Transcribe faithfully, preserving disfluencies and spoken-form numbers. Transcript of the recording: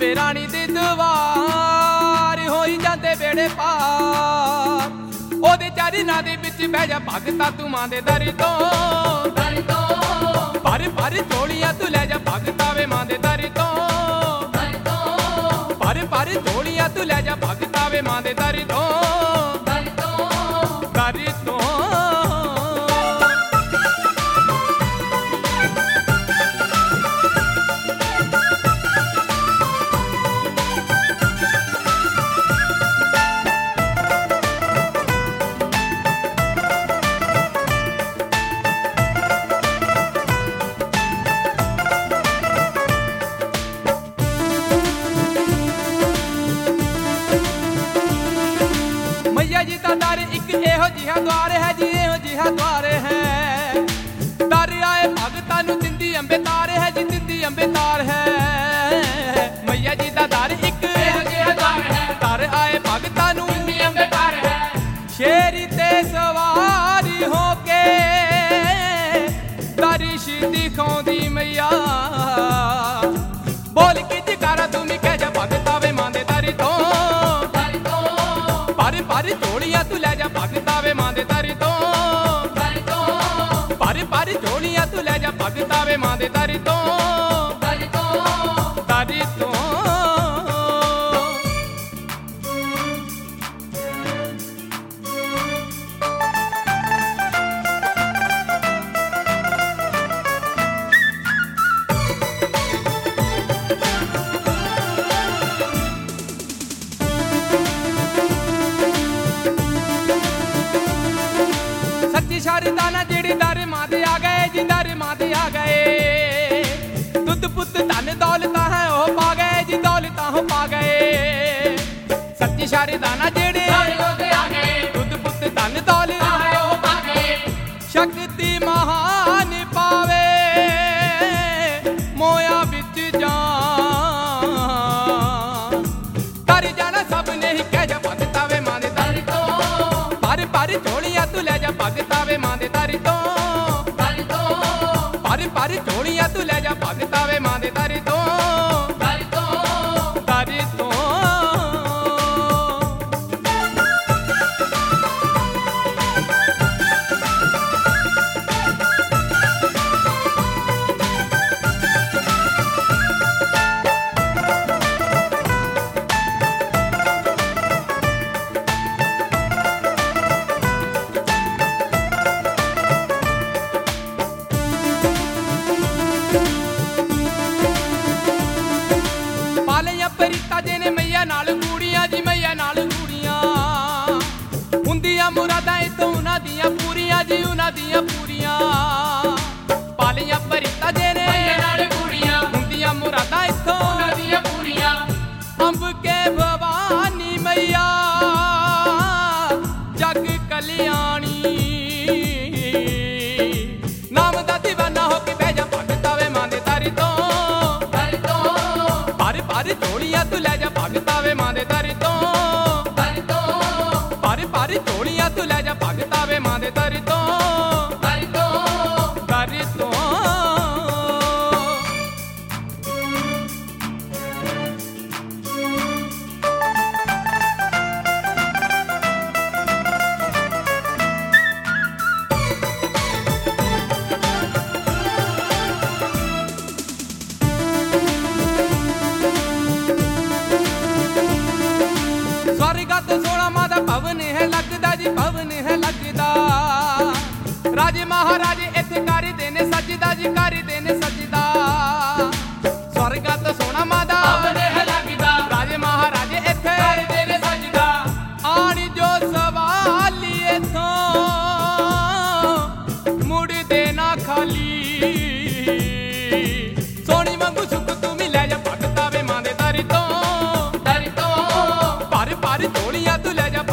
ਆਪੇ ਰਾਣੀ ਦੀ ਦਵਾਰ ਹੋਈ ਜਾਂਦੇ ਬੇੜੇ ਪਾਰ। ਉਹਦੇ ਚਰਨਾਂ ਦੇ ਵਿੱਚ ਬਹਿ ਜਾ ਭਗਤਾ ਤੂੰ ਮਾਂ ਦੇ ਦਰ ਤੋਂ ਦਰ ਤੋਂ ਭਰ ਭਰ ਝੋਲੀਆਂ ਤੂੰ ਲੈ ਜਾ ਭਗਤਾ ਵੇ ਮਾਂ ਦੇ ਦਰ ਤੋਂ ਦਰ ਤੋਂ ਭਰ ਭਰ ਝੋਲੀਆਂ ਤੂੰ ਲੈ ਜਾ ਭਗਤਾ ਵੇ ਮਾਂ ਦੇ ਦਰ ਤੋਂ ਦਰ ਤੋਂ ਦਰ ਤੋਂ। मैया जी का दर एक एहो जिहा द्वार है जी एहो जिहा द्वार है। दर आए भगतां नूं दिंदी अंबे तार है जी दिंदी अंबे तार है। मैया जी का दर एक एहो जिहा द्वार है। दर आए भगतां नूं दिंदी अंबे तार है। शेरी ते सवारी होके दरिश दिखाउंदी मैया बोल के जकारा तू मी कह जा भगता वे मां दे दर तों पर झोलियां तू ले जा भगता वे मां दे दर तों पर पर झोलियां तू ले जा भगता वे मां दे दर तों दर तों दर तों। शारदाना जेड़ी दर मां दे आ गए जी दर मां दे आ गए। दुध पुत धन दौलता है ओ पा गए जी दौलता हो पा गए। सच्ची शारदाना जेड़ी आ गए दुध पुत धन दौलता है ओ पा गए। शक्ति महान पावे मोया बिच जान कर जाना सब ने ही कह जा भगता वे मां दे दर तों पर पर झोलियां तू ले जा भगता वे मां दे दर तों दर तों पर पर झोलियां तू ले जा भगता वे मां दे दर तों दर तों दर तों। परिता जे ने मैया नाल कूड़ियां जी मैया नाल कूड़ियां हुंदियां मुरादां इत्थों उन्हां दियां पूरियां जी उन्हां दियां पूरियां। पालियां परिता जे ने मैया नाल कूड़ियां हुंदियां मुरादां इत्थों उन्हां दियां पूरियां। अंब के भवानी मैया जग कल्याणी नाम दा दीवाना हो के बह जा भगता वे मां दे दर तों दर तों पर पर झोलियां तू ले जा भगता वे मां दे दर तों दर तों पर पर झोलियां तू ले जा भगता वे मां दे दर तों दर तों दर तों। स्वर्गत सोना मां दा भवन है लगदा जी भवन है लगदा। राजे महाराजे इत्थे कर देने सजदा जी कर देने सजदा। स्वर्गत सोना मां दा भवन है लगदा। राजे महाराजे इत्थे कर देने सजदा। आनी जो सवाली इथों मुड़ देना खाली सोनी वांगू सुख तू मिले जा भगता वे मां दे दर तों दर तों पर पर झोलियां तू ले जा